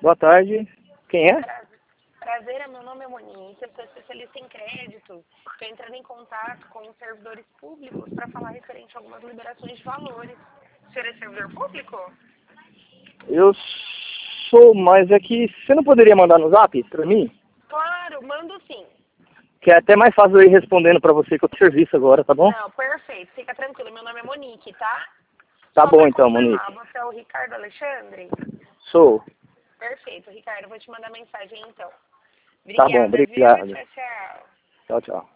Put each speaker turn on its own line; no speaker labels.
Boa tarde. Quem é?
Prazer, meu nome é Monique, eu sou especialista em crédito. Estou entrando em contato com os servidores públicos para falar referente a algumas liberações de valores. O senhor é servidor público?
Eu sou, mas é que você não poderia mandar no zap pra mim?
Claro, mando sim.
Que é até mais fácil eu ir respondendo pra você que eu tô no serviço agora, tá bom?
Não, perfeito, fica tranquilo, meu nome é Monique, tá?
Tá
Só
bom
pra
então,
confirmar,
Monique.
você é o Ricardo Alexandre?
Sou.
Perfeito, Ricardo, eu vou te mandar mensagem então.
Tá bom,
Obrigada, viu?
obrigado.
Tchau, tchau.
Tchau, tchau.